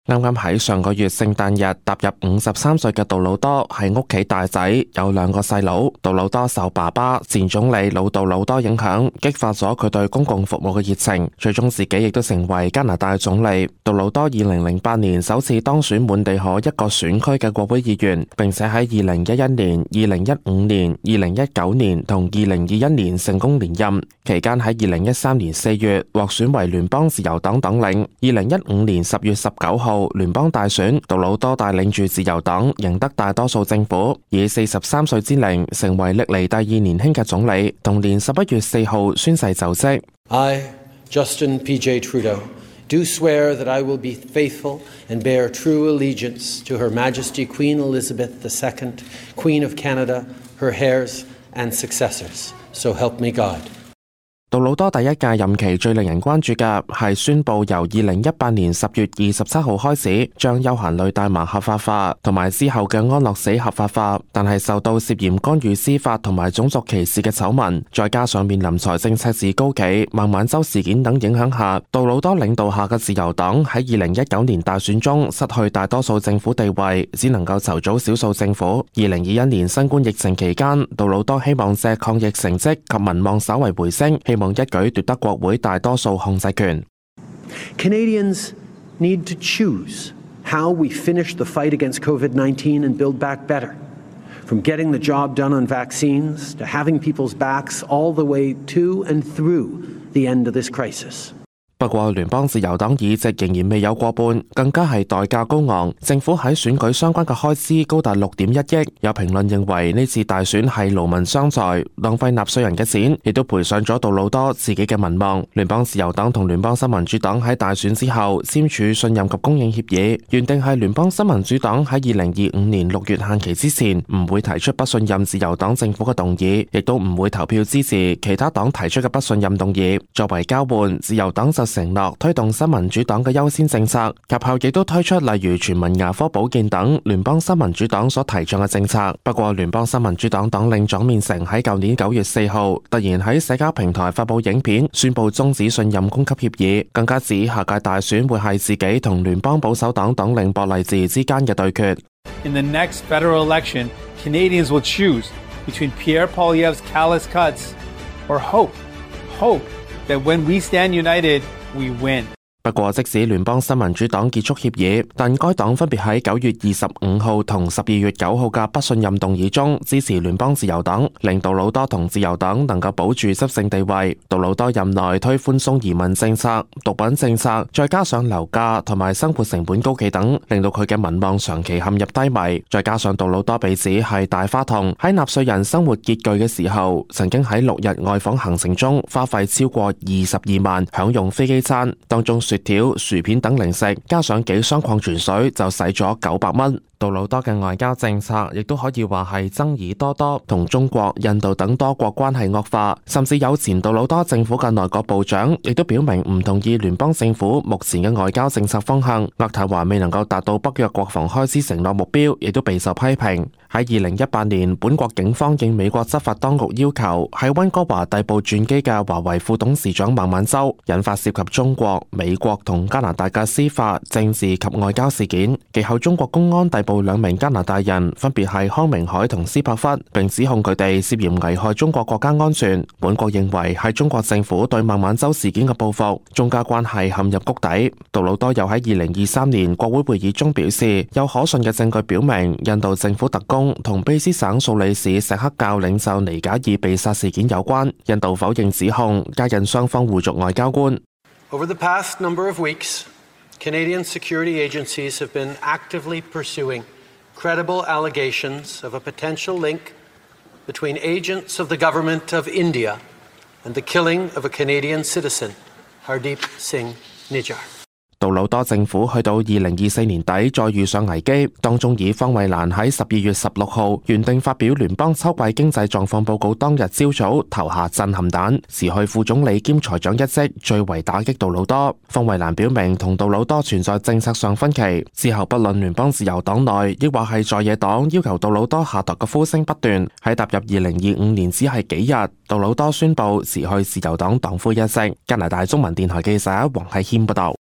啱啱喺上個月聖誕日踏入53歲嘅杜魯多喺屋企大仔，有2個細佬。杜魯多受爸爸前總理老杜魯多影響，激發咗佢對公共服務嘅熱情，最終自己亦都成為加拿大總理。杜魯多2008年首次當選滿地可一個選區嘅國會議員，並且喺2011年、2015年、2019年同2021年成功連任。期間喺2013年4月獲選為聯邦自由黨黨領。2015年10月19號聯邦大選，杜魯多帶領住自由黨贏得大多數政府，以43歲之齡成為歷嚟第2年輕嘅總理。同年11月4號宣誓就職。 I, Justin P.J. Trudeau, do swear that I will be faithful and bear true allegiance to Her Majesty Queen Elizabeth II, Queen of Canada, her heirs and successors. So help me God. 杜魯多第一屆任期最令人關注嘅係宣布由2018年10月27號開始將休閒類大麻合法化，同埋之後嘅安樂死合法化。但係受到涉嫌干預司法同埋種族歧視嘅醜聞，再加上面臨財政赤字高企、孟晚舟事件等影響下，杜魯多領導下嘅自由黨喺2019年大選中失去大多數政府地位，只能夠籌組少數政府。2021年新冠疫情期間，杜魯多希望借抗疫成績及民望稍為回升，希望一舉奪得國會大多數控制權。 Canadians need to choose how we finish the fight against COVID-19 and build back better. From getting the job done on vaccines to having people's backs all the way to and through the end of this crisis. 不過聯邦自由黨議席仍然未有過半，更加係代價高昂。政府喺選舉相關嘅開支高達6.1億。有評論認為呢次大選係勞民傷財，浪費納稅人嘅錢，亦都賠上咗杜魯多自己嘅民望。聯邦自由黨同聯邦新民主黨喺大選之後簽署信任及供應協議，原定係聯邦新民主黨喺2025年6月限期之前唔會提出不信任自由黨政府嘅動議，亦都唔會投票支持其他黨提出嘅不信任動議。作為交換，自由黨就承諾推動新民主黨嘅優先政策，及後亦都推出例如全民牙科保健等聯邦新民主黨所提倡嘅政策。不過聯邦新民主黨黨領莊面成喺舊年9月4號突然喺社交平台發布影片，宣布終止信任供給協議，更加指下屆大選會係自己同聯邦保守黨黨領博勵治之間嘅對決。 In the next federal election, Canadians will choose between Pierre Poilievre's callous cuts or hope that when we stand united, we win. 不過，即使聯邦新民主黨結束協議，但該黨分別喺9月25號同12月9號嘅不信任動議中支持聯邦自由黨，令杜魯多同自由黨能夠保住執政地位。杜魯多任內推寬鬆移民政策、毒品政策，再加上樓價同埋生活成本高企等，令到佢嘅民望長期陷入低迷。再加上杜魯多被指係大花筒，喺納稅人生活拮據嘅時候，曾經喺6日外訪行程中花費超過22萬享用飛機餐，當中雪條、薯片等零食，加上幾箱礦泉水就使咗900蚊。杜魯多嘅外交政策亦都可以話係爭議多多，同中國、印度等多國關係惡化，甚至有前杜魯多政府嘅內閣部長亦都表明唔同意聯邦政府目前嘅外交政策方向。渥太華未能夠達到北約國防開支承諾目標，亦都備受批評。喺2018年，本國警方應美國執法當局要求，喺溫哥華逮捕轉機嘅華為副董事長孟晚舟，引發涉及中國、美國同加拿大嘅司法、政治及外交事件。其後中國公安逮捕2名加拿大人，分別係康明凱同斯帕弗，並指控佢哋涉嫌危害中國國家安全。本國認為係中國政府對孟晚舟事件嘅報復，中加關係陷入谷底。杜魯多又喺2023年國會會議中表示，有可信嘅證據表明印度政府特工同卑詩省素里市錫克教領袖尼賈爾被殺事件有關。印度否認指控，加印雙方互續外交官。 Over the past number of weeks, Canadian security agencies have been actively pursuing credible allegations of a potential link between agents of the government of India and the killing of a Canadian citizen, Hardeep Singh Nijjar。 杜魯多政府去到2024年底再遇上危機，當中以方慧蘭喺12月16號原定發表聯邦秋季經濟狀況報告當日朝早投下震撼彈，辭去副總理兼財長一職，最為打擊杜魯多。方慧蘭表明同杜魯多存在政策上分歧，之後不論聯邦自由黨內抑或係在野黨要求杜魯多下台嘅呼聲不斷。喺踏入2025年只係幾日，杜魯多宣布辭去自由黨黨魁一職。加拿大中文電台記者黃啟謙報道。